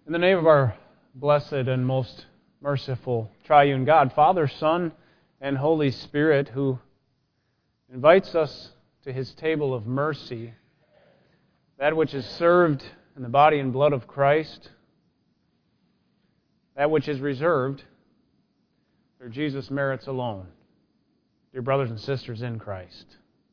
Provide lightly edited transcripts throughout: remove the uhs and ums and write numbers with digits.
In the name of our blessed and most merciful triune God, Father, Son, and Holy Spirit, who invites us to His table of mercy, that which is served in the body and blood of Christ, that which is reserved for Jesus' merits alone. Dear brothers and sisters in Christ,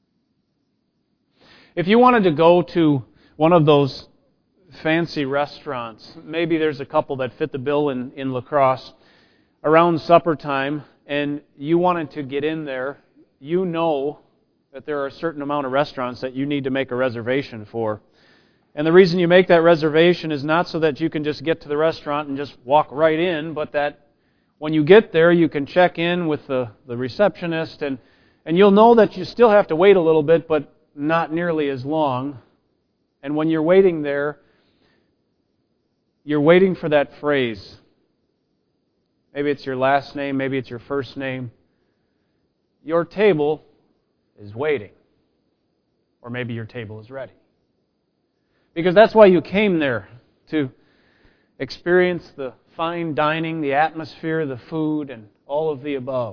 if you wanted to go to one of those fancy restaurants, maybe there's a couple that fit the bill in La Crosse, around supper time, and you wanted to get in there, you know that there are a certain amount of restaurants that you need to make a reservation for. And the reason you make that reservation is not so that you can just get to the restaurant and just walk right in, but that when you get there, you can check in with the receptionist, and you'll know that you still have to wait a little bit, but not nearly as long. And when you're waiting there, you're waiting for that phrase. Maybe it's your last name, maybe it's your first name. Your table is waiting. Or maybe your table is ready. Because that's why you came there, to experience the fine dining, the atmosphere, the food, and all of the above.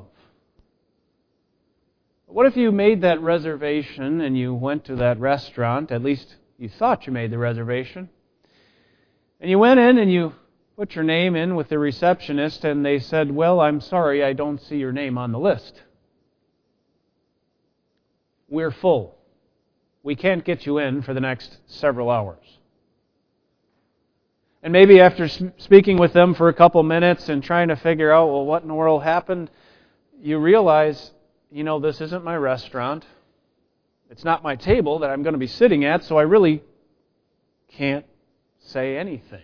But what if you made that reservation and you went to that restaurant, at least you thought you made the reservation, and you went in and you put your name in with the receptionist, and they said, "Well, I'm sorry, I don't see your name on the list. We're full. We can't get you in for the next several hours." And maybe after speaking with them for a couple minutes and trying to figure out, well, what in the world happened, you realize, this isn't my restaurant. It's not my table that I'm going to be sitting at, so I really can't say anything.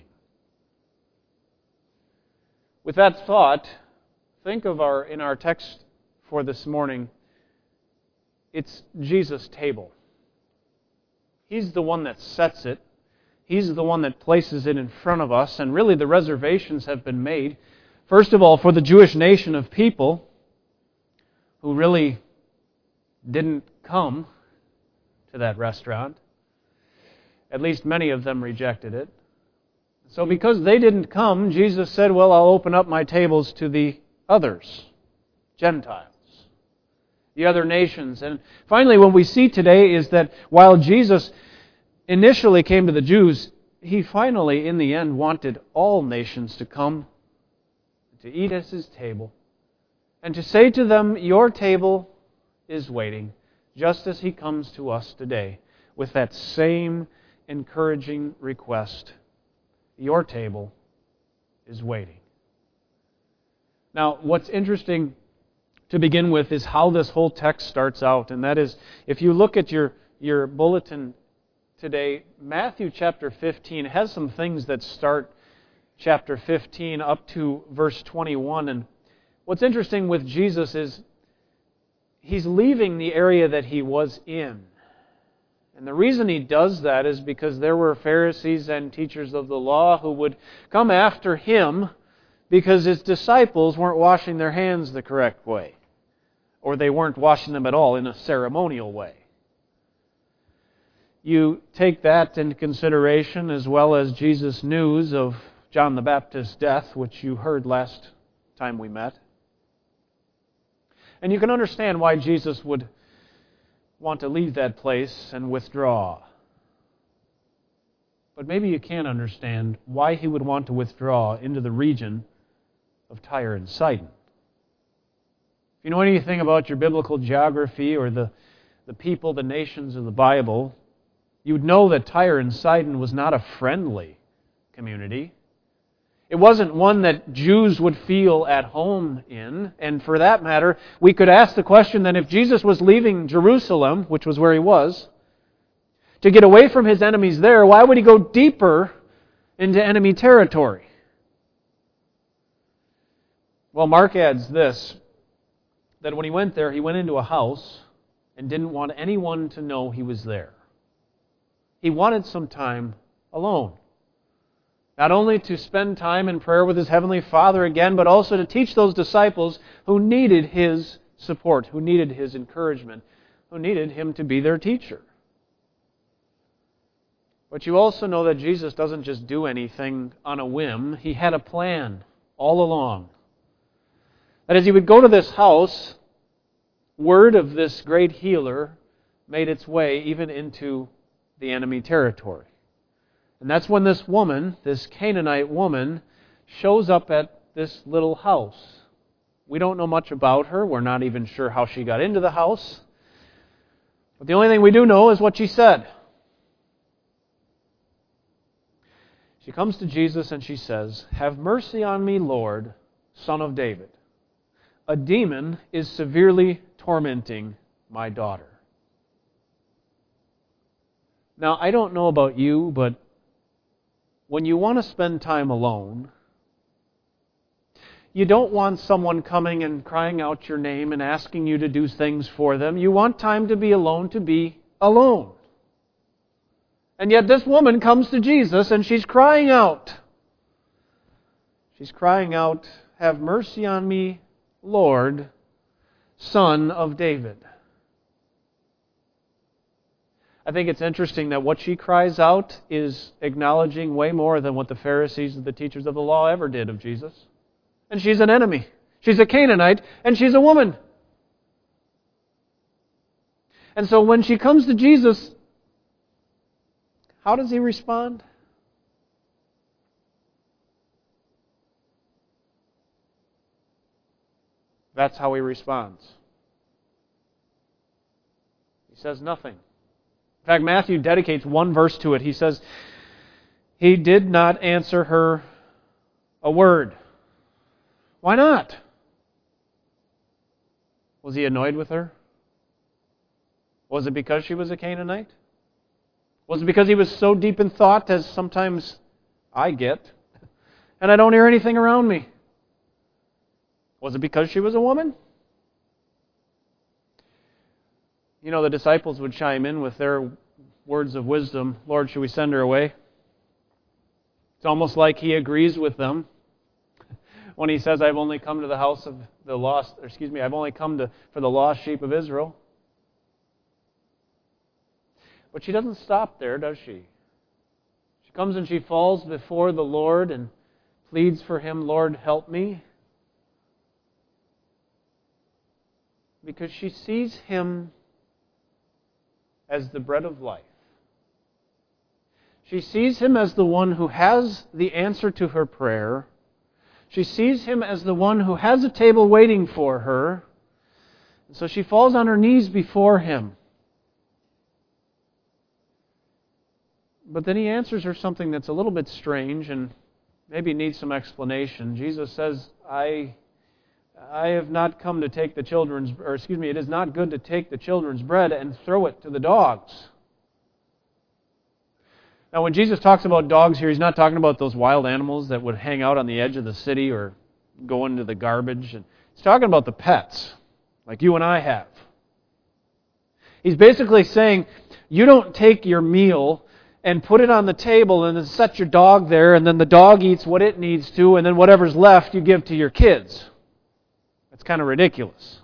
With that thought, think of in our text for this morning, it's Jesus' table. He's the one that sets it. He's the one that places it in front of us, and really the reservations have been made. First of all, for the Jewish nation of people who really didn't come to that restaurant. At least many of them rejected it. So because they didn't come, Jesus said, well, I'll open up my tables to the others, Gentiles, the other nations. And finally, what we see today is that while Jesus initially came to the Jews, He finally, in the end, wanted all nations to come to eat at His table and to say to them, your table is waiting, just as He comes to us today with that same encouraging request. Your table is waiting. Now, what's interesting to begin with is how this whole text starts out, and that is, if you look at your bulletin today, Matthew chapter 15 has some things that start chapter 15 up to verse 21, and what's interesting with Jesus is He's leaving the area that He was in. And the reason He does that is because there were Pharisees and teachers of the law who would come after Him because His disciples weren't washing their hands the correct way, or they weren't washing them at all in a ceremonial way. You take that into consideration, as well as Jesus' news of John the Baptist's death, which you heard last time we met. And you can understand why Jesus would want to leave that place and withdraw. But maybe you can't understand why He would want to withdraw into the region of Tyre and Sidon. If you know anything about your biblical geography or the people, the nations of the Bible, you would know that Tyre and Sidon was not a friendly community. It wasn't one that Jews would feel at home in. And for that matter, we could ask the question then, if Jesus was leaving Jerusalem, which was where He was, to get away from His enemies there, why would He go deeper into enemy territory? Well, Mark adds this, that when He went there, He went into a house and didn't want anyone to know He was there. He wanted some time alone. Not only to spend time in prayer with His Heavenly Father again, but also to teach those disciples who needed His support, who needed His encouragement, who needed Him to be their teacher. But you also know that Jesus doesn't just do anything on a whim. He had a plan all along. That as He would go to this house, word of this great healer made its way even into the enemy territory. And that's when this woman, this Canaanite woman, shows up at this little house. We don't know much about her. We're not even sure how she got into the house. But the only thing we do know is what she said. She comes to Jesus and she says, "Have mercy on me, Lord, Son of David. A demon is severely tormenting my daughter." Now, I don't know about you, but when you want to spend time alone, you don't want someone coming and crying out your name and asking you to do things for them. You want time to be alone. And yet this woman comes to Jesus and she's crying out. She's crying out, "Have mercy on me, Lord, Son of David." I think it's interesting that what she cries out is acknowledging way more than what the Pharisees and the teachers of the law ever did of Jesus. And she's an enemy. She's a Canaanite, and she's a woman. And so when she comes to Jesus, how does He respond? That's how He responds. He says nothing. In fact, Matthew dedicates one verse to it. He says, He did not answer her a word. Why not? Was He annoyed with her? Was it because she was a Canaanite? Was it because He was so deep in thought, as sometimes I get, and I don't hear anything around me? Was it because she was a woman? You know, the disciples would chime in with their words of wisdom. "Lord, should we send her away?" It's almost like He agrees with them when He says, "I've only come to the house of the lost," I've only come for the lost sheep of Israel. But she doesn't stop there, does she? She comes and she falls before the Lord and pleads for Him, "Lord, help me." Because she sees Him as the bread of life. She sees Him as the one who has the answer to her prayer. She sees Him as the one who has a table waiting for her. And so she falls on her knees before Him. But then He answers her something that's a little bit strange and maybe needs some explanation. Jesus says, I have not come to take it is not good to take the children's bread and throw it to the dogs. Now, when Jesus talks about dogs here, He's not talking about those wild animals that would hang out on the edge of the city or go into the garbage. He's talking about the pets, like you and I have. He's basically saying, you don't take your meal and put it on the table and then set your dog there, and then the dog eats what it needs to, and then whatever's left you give to your kids. That's kind of ridiculous.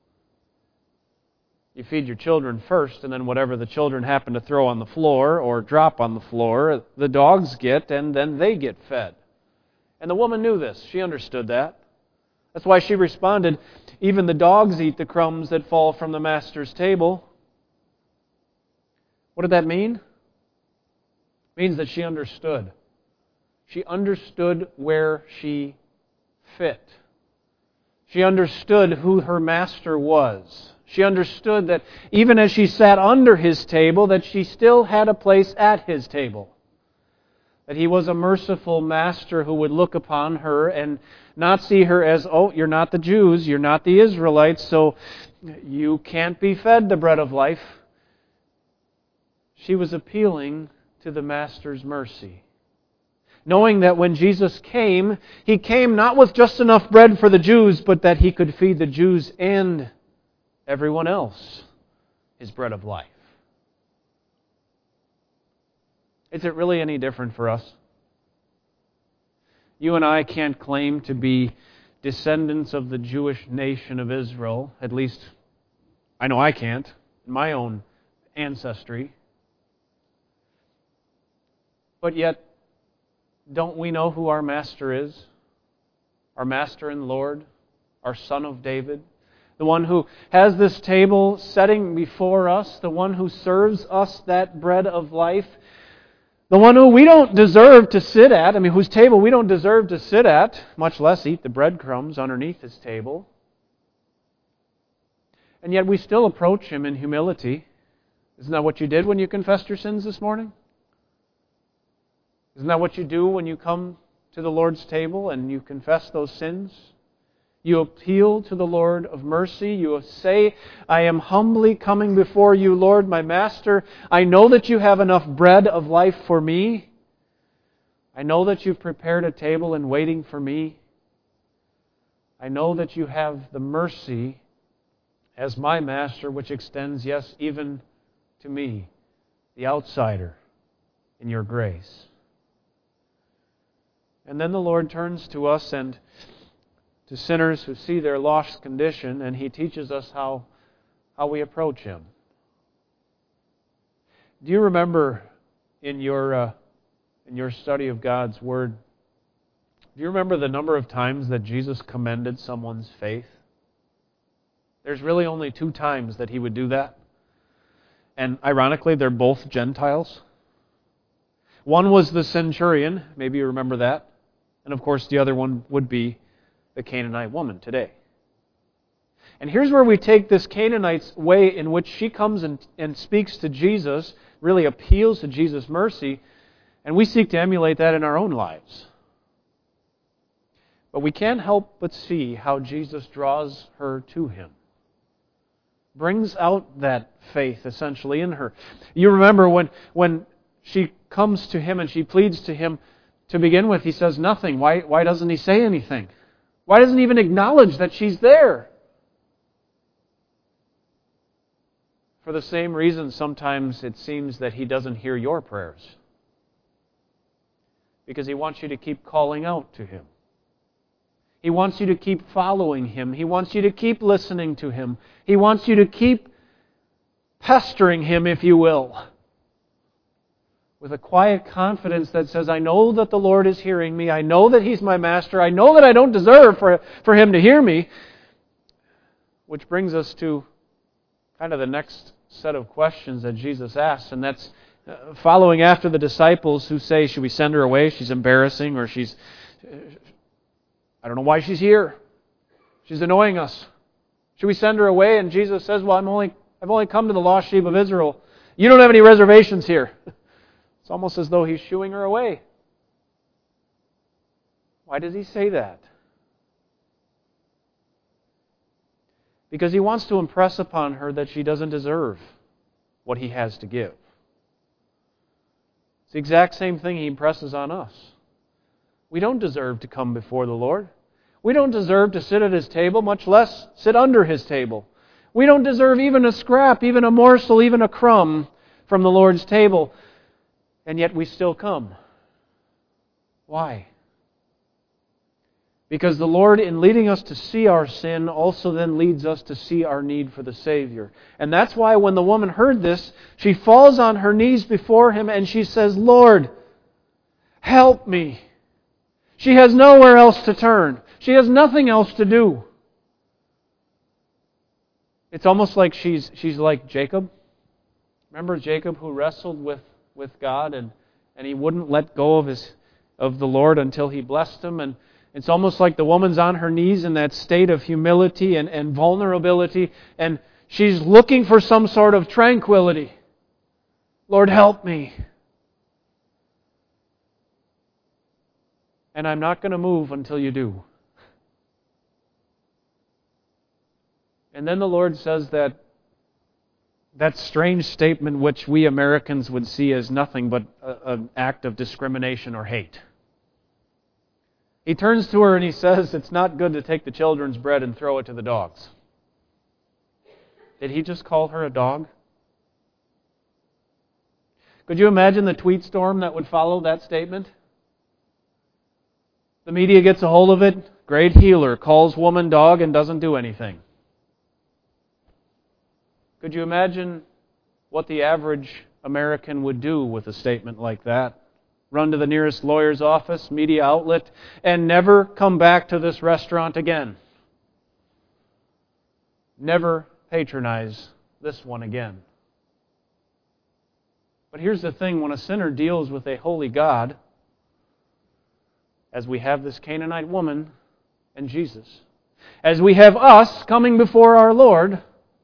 You feed your children first, and then whatever the children happen to throw on the floor or drop on the floor, the dogs get, and then they get fed. And the woman knew this. She understood that. That's why she responded, "Even the dogs eat the crumbs that fall from the master's table." What did that mean? It means that she understood. She understood where she fit. She understood who her master was. She understood that even as she sat under His table, that she still had a place at His table. That He was a merciful master who would look upon her and not see her as, "Oh, you're not the Jews, you're not the Israelites, so you can't be fed the bread of life." She was appealing to the Master's mercy. Knowing that when Jesus came, He came not with just enough bread for the Jews, but that He could feed the Jews and everyone else His bread of life. Is it really any different for us? You and I can't claim to be descendants of the Jewish nation of Israel. At least, I know I can't, in my own ancestry. But yet, don't we know who our Master is? Our Master and Lord, our Son of David, the one who has this table setting before us, the one who serves us that bread of life, the one who we don't deserve to sit at, whose table we don't deserve to sit at, much less eat the breadcrumbs underneath His table. And yet we still approach Him in humility. Isn't that what you did when you confessed your sins this morning? Isn't that what you do when you come to the Lord's table and you confess those sins? You appeal to the Lord of mercy. You say, I am humbly coming before you, Lord, my Master. I know that you have enough bread of life for me. I know that you've prepared a table and waiting for me. I know that you have the mercy as my Master, which extends, yes, even to me, the outsider, in your grace. And then the Lord turns to us and to sinners who see their lost condition, and He teaches us how we approach Him. Do you remember in your study of God's Word, do you remember the number of times that Jesus commended someone's faith? There's really only 2 times that He would do that. And ironically, they're both Gentiles. One was the centurion, maybe you remember that. And of course, the other one would be the Canaanite woman today. And here's where we take this Canaanite's way in which she comes and speaks to Jesus, really appeals to Jesus' mercy, and we seek to emulate that in our own lives. But we can't help but see how Jesus draws her to Him. Brings out that faith, essentially, in her. You remember when she comes to Him and she pleads to Him, to begin with, He says nothing. Why doesn't He say anything? Why doesn't He even acknowledge that she's there? For the same reason, sometimes it seems that He doesn't hear your prayers. Because He wants you to keep calling out to Him. He wants you to keep following Him. He wants you to keep listening to Him. He wants you to keep pestering Him, if you will, with a quiet confidence that says, I know that the Lord is hearing me. I know that He's my Master. I know that I don't deserve for Him to hear me. Which brings us to kind of the next set of questions that Jesus asks, and that's following after the disciples who say, should we send her away? She's embarrassing, or I don't know why she's here. She's annoying us. Should we send her away? And Jesus says, well, I've only come to the lost sheep of Israel. You don't have any reservations here. It's almost as though He's shooing her away. Why does He say that? Because He wants to impress upon her that she doesn't deserve what He has to give. It's the exact same thing He impresses on us. We don't deserve to come before the Lord. We don't deserve to sit at His table, much less sit under His table. We don't deserve even a scrap, even a morsel, even a crumb from the Lord's table. And yet we still come. Why? Because the Lord, in leading us to see our sin, also then leads us to see our need for the Savior. And that's why when the woman heard this, she falls on her knees before Him and she says, Lord, help me. She has nowhere else to turn. She has nothing else to do. It's almost like she's like Jacob. Remember Jacob who wrestled with God and he wouldn't let go of the Lord until He blessed him. And it's almost like the woman's on her knees in that state of humility and vulnerability, and she's looking for some sort of tranquility. Lord, help me. And I'm not going to move until you do. And then the Lord says that strange statement which we Americans would see as nothing but an act of discrimination or hate. He turns to her and He says, it's not good to take the children's bread and throw it to the dogs. Did He just call her a dog? Could you imagine the tweet storm that would follow that statement? The media gets a hold of it. Great healer calls woman dog and doesn't do anything. Could you imagine what the average American would do with a statement like that? run to the nearest lawyer's office, media outlet, and never come back to this restaurant again. Never patronize this one again. But here's the thing, when a sinner deals with a holy God, as we have this Canaanite woman and Jesus, as we have us coming before our Lord,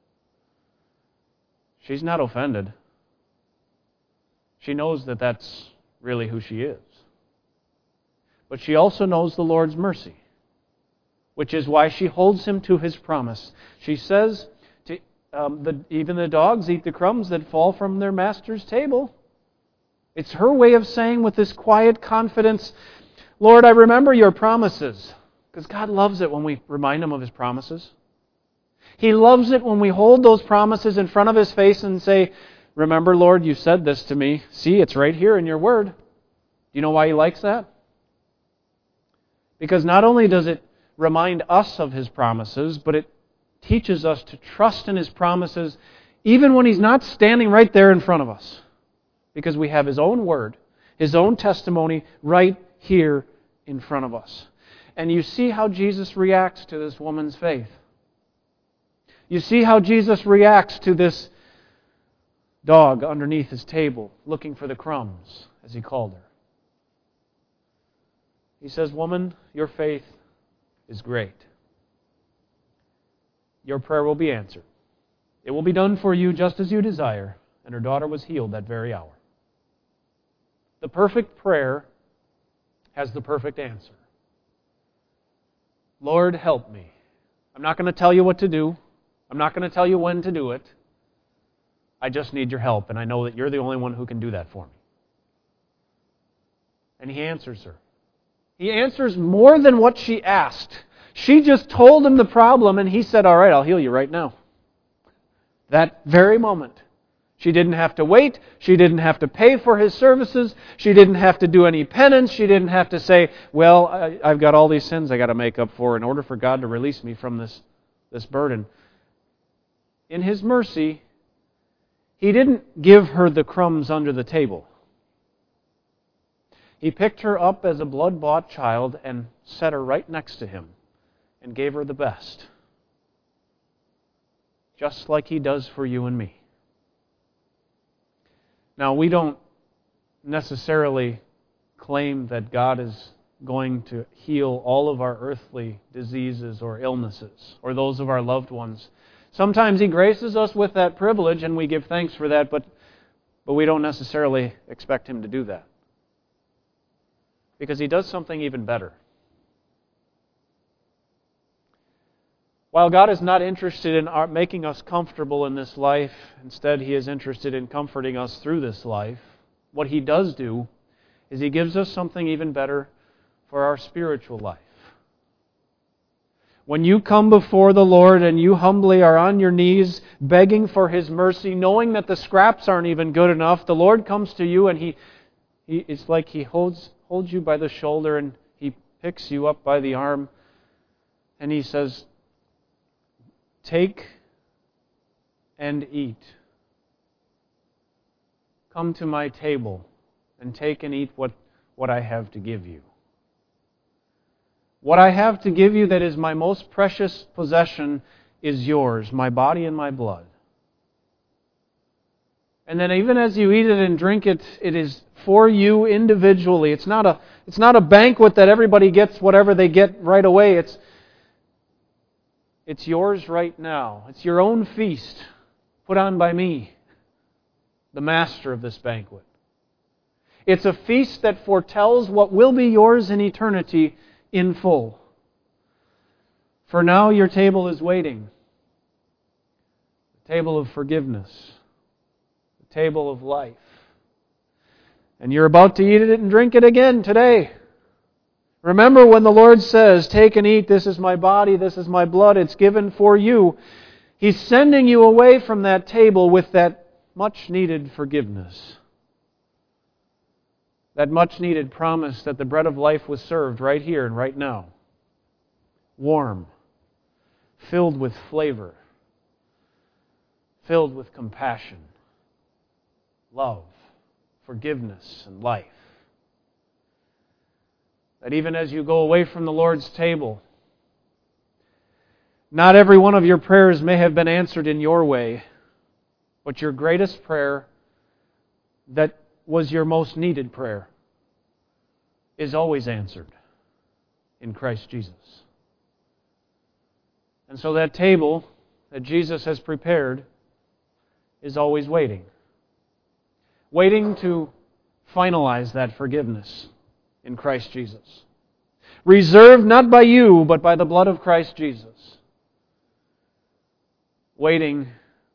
she's not offended. She knows that that's really who she is. But she also knows the Lord's mercy, which is why she holds him to his promise. She says, even the dogs eat the crumbs that fall from their master's table. It's her way of saying with this quiet confidence, Lord, I remember your promises. Because God loves it when we remind Him of His promises. He loves it when we hold those promises in front of His face and say, remember, Lord, you said this to me. See, it's right here in your Word. Do you know why He likes that? Because not only does it remind us of His promises, but it teaches us to trust in His promises even when He's not standing right there in front of us. Because we have His own Word, His own testimony right here in front of us. And you see how Jesus reacts to this woman's faith. You see how Jesus reacts to this dog underneath his table, looking for the crumbs, as He called her. He says, woman, your faith is great. Your prayer will be answered. It will be done for you just as you desire. And her daughter was healed that very hour. The perfect prayer has the perfect answer. Lord, help me. I'm not going to tell you what to do. I'm not going to tell you when to do it. I just need your help, and I know that you're the only one who can do that for me. And He answers her. He answers more than what she asked. She just told Him the problem, and He said, all right, I'll heal you right now. That very moment. She didn't have to wait. She didn't have to pay for His services. She didn't have to do any penance. She didn't have to say, well, I've got all these sins I got to make up for in order for God to release me from this burden. In His mercy, He didn't give her the crumbs under the table. He picked her up as a blood-bought child and set her right next to Him and gave her the best. Just like He does for you and me. Now, we don't necessarily claim that God is going to heal all of our earthly diseases or illnesses or those of our loved ones. Sometimes He graces us with that privilege and we give thanks for that, but we don't necessarily expect Him to do that. Because He does something even better. While God is not interested in making us comfortable in this life, instead He is interested in comforting us through this life, what He does do is He gives us something even better for our spiritual life. When you come before the Lord and you humbly are on your knees begging for His mercy, knowing that the scraps aren't even good enough, the Lord comes to you and it's like He holds you by the shoulder and He picks you up by the arm and He says, take and eat. Come to my table and take and eat what I have to give you. What I have to give you that is my most precious possession is yours, my body and my blood. And then even as you eat it and drink it, it is for you individually. It's not a banquet that everybody gets whatever they get right away. It's yours right now. It's your own feast put on by me, the master of this banquet. It's a feast that foretells what will be yours in eternity in full. For now your table is waiting. The table of forgiveness. The table of life. And you're about to eat it and drink it again today. Remember when the Lord says, take and eat, this is my body, this is my blood, it's given for you. He's sending you away from that table with that much needed forgiveness. That much needed promise that the bread of life was served right here and right now. Warm, filled with flavor, filled with compassion, love, forgiveness, and life. that even as you go away from the Lord's table, not every one of your prayers may have been answered in your way, but your greatest prayer that was your most needed prayer is always answered in Christ Jesus. And so that table that Jesus has prepared is always waiting. Waiting to finalize that forgiveness in Christ Jesus. Reserved not by you, but by the blood of Christ Jesus. And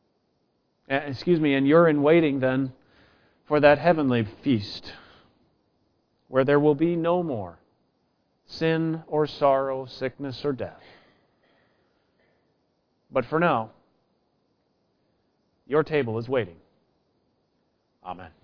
you're in waiting then for that heavenly feast where there will be no more sin or sorrow, sickness or death. But for now, your table is waiting. Amen.